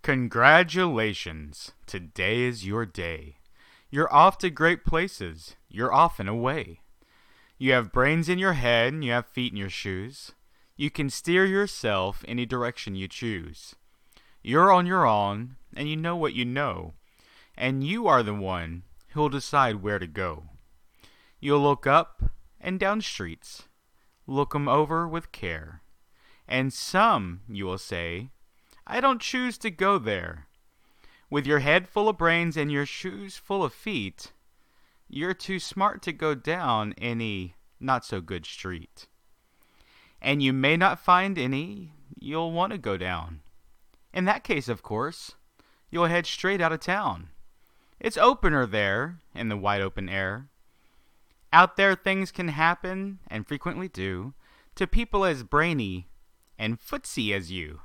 Congratulations! Today is your day. You're off to great places. You're off and away. You have brains in your head and you have feet in your shoes. You can steer yourself any direction you choose. You're on your own and you know what you know. And you are the one who'll decide where to go. You'll look up and down streets. Look 'em over with care. And some, you will say, I don't choose to go there. With your head full of brains and your shoes full of feet, you're too smart to go down any not-so-good street. And you may not find any you'll want to go down. In that case, of course, you'll head straight out of town. It's opener there in the wide open air. Out there things can happen, and frequently do, to people as brainy and footsy as you.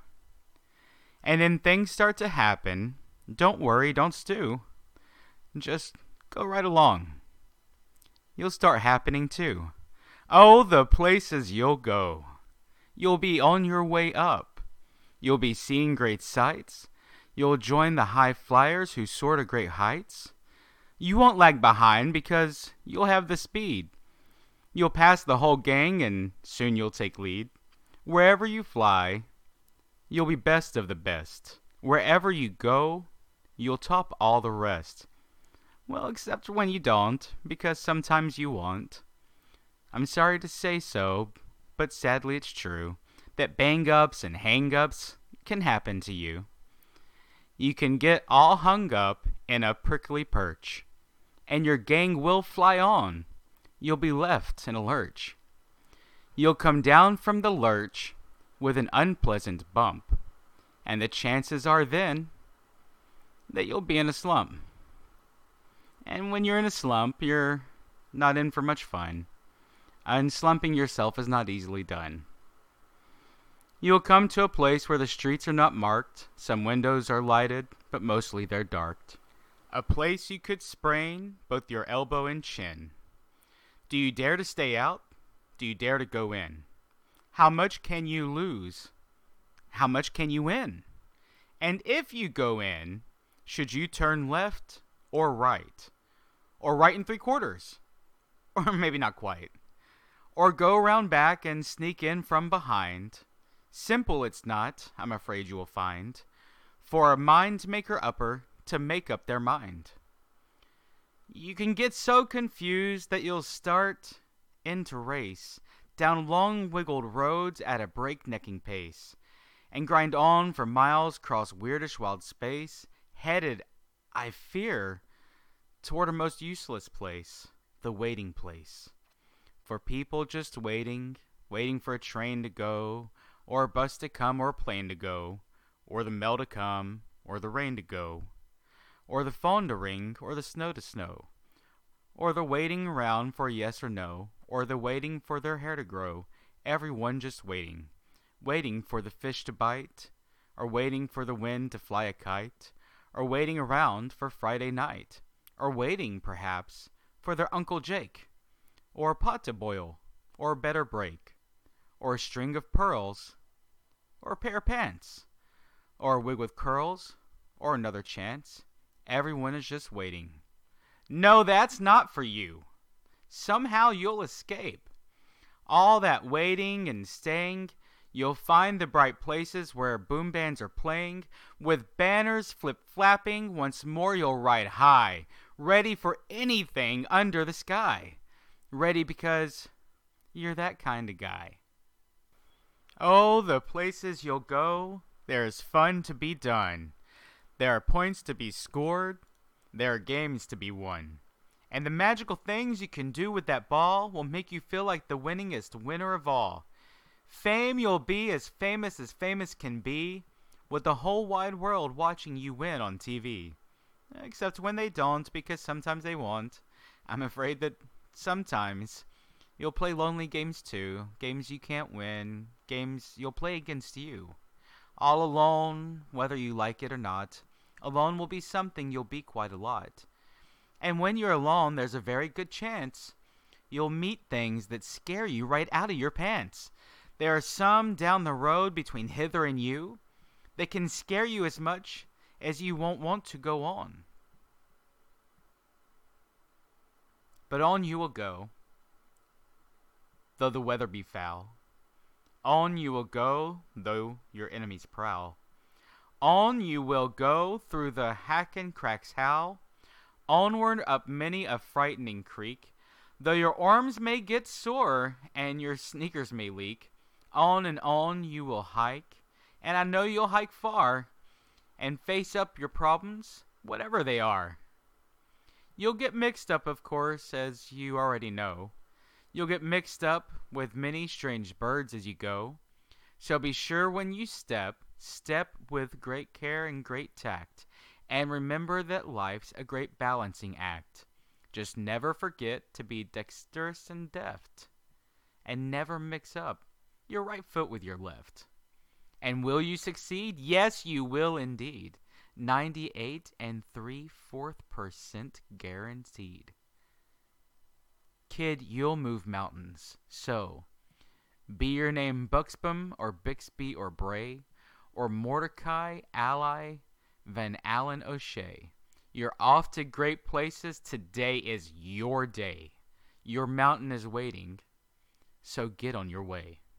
And then things start to happen. Don't worry, don't stew. Just go right along. You'll start happening too. Oh, the places you'll go. You'll be on your way up. You'll be seeing great sights. You'll join the high flyers who soar to great heights. You won't lag behind because you'll have the speed. You'll pass the whole gang and soon you'll take lead. Wherever you fly, you'll be best of the best. Wherever you go, you'll top all the rest. Well, except when you don't, because sometimes you won't. I'm sorry to say so, but sadly it's true, that bang-ups and hang-ups can happen to you. You can get all hung up in a prickly perch, and your gang will fly on. You'll be left in a lurch. You'll come down from the lurch with an unpleasant bump, and the chances are then that you'll be in a slump. And when you're in a slump, you're not in for much fun. Unslumping yourself is not easily done. You'll come to a place where the streets are not marked. Some windows are lighted, but mostly they're darked. A place you could sprain both your elbow and chin. Do you dare to stay out? Do you dare to go in? How much can you lose? How much can you win? And if you go in, should you turn left or right? Or right and 3/4? Or maybe not quite. Or go around back and sneak in from behind? Simple it's not, I'm afraid you will find, for a mind maker upper to make up their mind. You can get so confused that you'll start in to race down long wiggled roads at a breaknecking pace, and grind on for miles cross weirdish wild space, headed, I fear, toward a most useless place, the waiting place. For people just waiting for a train to go, or a bus to come, or a plane to go, or the mail to come, or the rain to go, or the phone to ring, or the snow to snow, or the waiting around for a yes or no, or the waiting for their hair to grow, everyone just waiting. Waiting for the fish to bite, or waiting for the wind to fly a kite, or waiting around for Friday night, or waiting, perhaps, for their Uncle Jake, or a pot to boil, or a better break, or a string of pearls, or a pair of pants, or a wig with curls, or another chance. Everyone is just waiting. No, that's not for you. Somehow you'll escape. All that waiting and staying, you'll find the bright places where boom bands are playing, with banners flip-flapping. Once more you'll ride high, ready for anything under the sky. Ready because you're that kind of guy. Oh, the places you'll go, there is fun to be done. There are points to be scored. There are games to be won. And the magical things you can do with that ball will make you feel like the winningest winner of all. Fame, you'll be as famous can be, with the whole wide world watching you win on TV. Except when they don't, because sometimes they won't. I'm afraid that sometimes you'll play lonely games too, games you can't win, games you'll play against you. All alone, whether you like it or not. Alone will be something you'll be quite a lot. And when you're alone, there's a very good chance you'll meet things that scare you right out of your pants. There are some down the road between hither and you that can scare you as much as you won't want to go on. But on you will go, though the weather be foul. On you will go, though your enemies prowl. On you will go through the hack and cracks howl. Onward up many a frightening creek, though your arms may get sore and your sneakers may leak. On and on you will hike, and I know you'll hike far, and face up your problems, whatever they are. You'll get mixed up, of course, as you already know. You'll get mixed up with many strange birds as you go. So be sure when you step with great care and great tact, and remember that life's a great balancing act. Just never forget to be dexterous and deft, and never mix up your right foot with your left. And will you succeed? Yes, you will indeed. 98 3/4% guaranteed. Kid, you'll move mountains. So, be your name Buxbaum or Bixby or Bray or Mordecai, Ally, Van Allen O'Shea. You're off to great places. Today is your day. Your mountain is waiting. So get on your way.